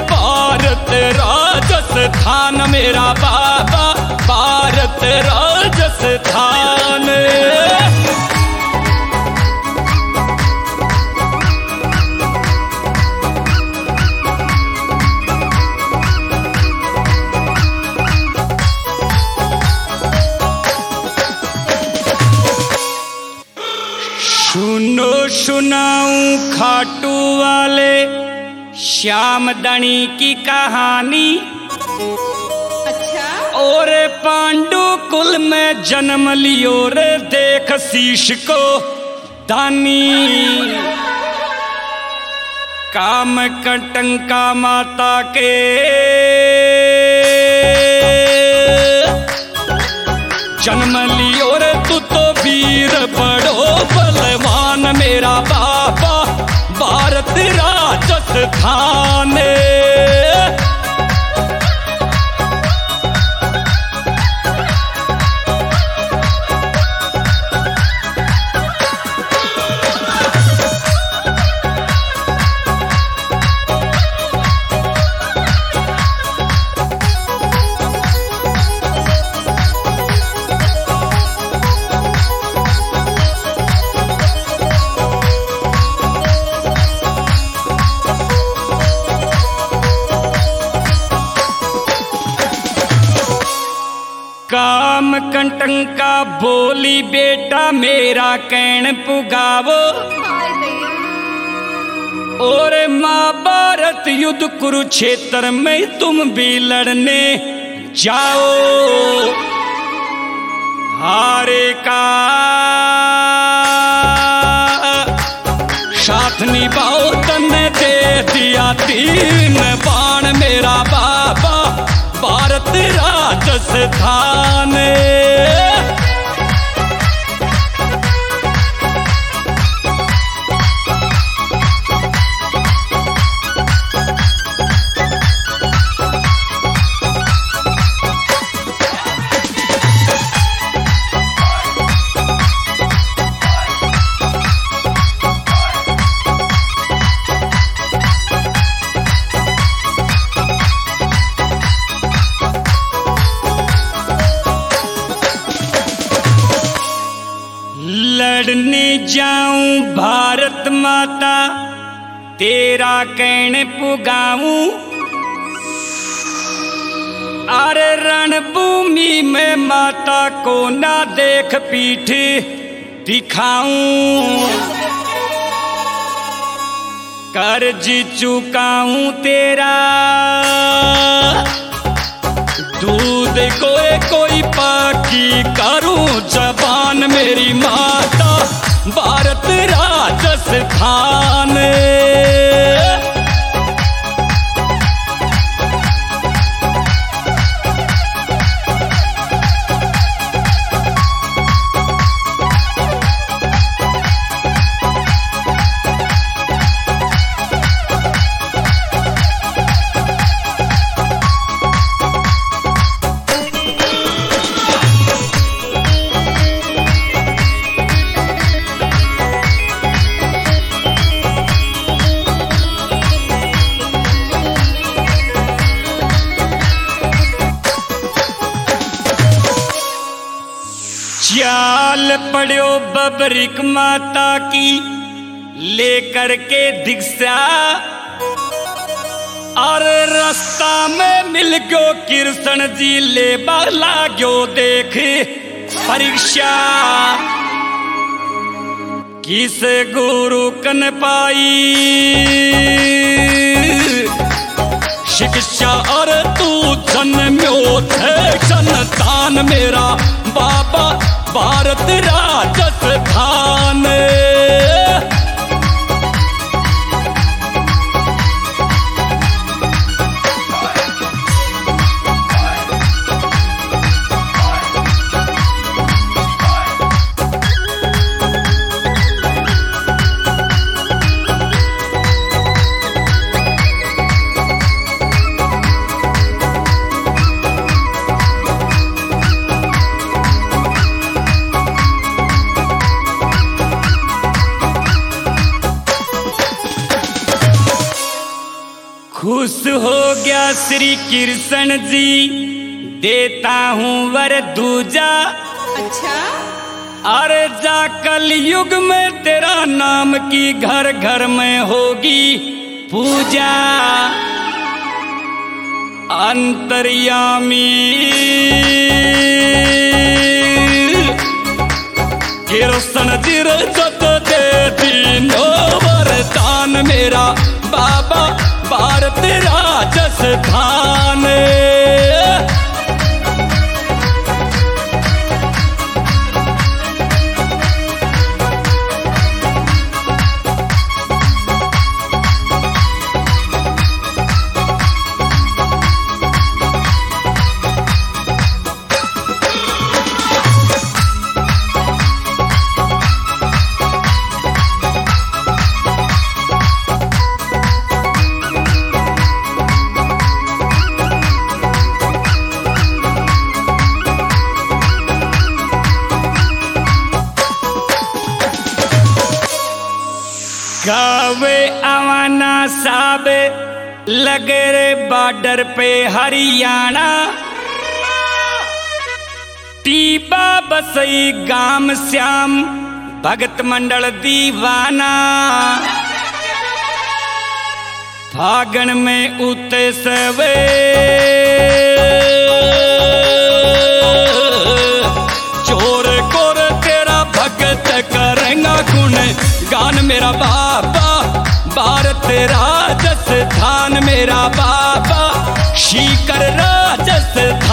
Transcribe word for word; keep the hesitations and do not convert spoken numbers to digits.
भारत राजस्थान मेरा बाबा, भारत राजस्थान। सुनो सुनाऊं खाटू वाले श्याम दणी की कहानी। अच्छा। और पांडु कुल में जन्म लियो रे देख शीश को दानी। काम कटंका माता के जन्म लियो रे तू तो वीर बड़ो बलवान मेरा बाबा, भारत राजस्थान। काम कंटंका बोली बेटा मेरा कैण पुगावो। और महाभारत युद्ध कुरुक्षेत्र में तुम भी लड़ने जाओ। हारे का साथ निभाओ, तने दे दिया तीन बाण मेरा बाबा, भारत राजस्थान। लड़ने जाऊं भारत माता तेरा कहने पुगाऊं। अरे रणभूमि में माता को ना देख पीठ दिखाऊं। कर्ज चुकाऊं तेरा दूध कोई कोई पाकी करूं जबान मेरी माता, भारत राजस्थान। चाल पड़ो बबरिक माता की लेकर के दीक्षा। और रास्ता में मिल गयो कृष्ण जी ले लागो देख परीक्षा। किस गुरु कन पाई शिक्षा, और तू जन्म्यो थे संतान मेरा बाबा, भारत राजस्थान। खुश हो गया श्री कृष्ण जी, देता हूँ वर दूजा। अच्छा। अरे जा कलयुग में तेरा नाम की घर घर में होगी पूजा। अंतर्यामी कृष्ण जी रजत दे दीनो वरदान मेरा बाबा बार तेरा जस धान। गावे अवाना साबे लगे रे बॉर्डर पे हरियाणा। टीबा बसई गाम श्याम भगत मंडल दीवाना। फागण में उते सवे चोर कोर तेरा भगत करेंगा गुण गान मेरा बाबा बार तेरा जस धान मेरा बाबा शीकर राजस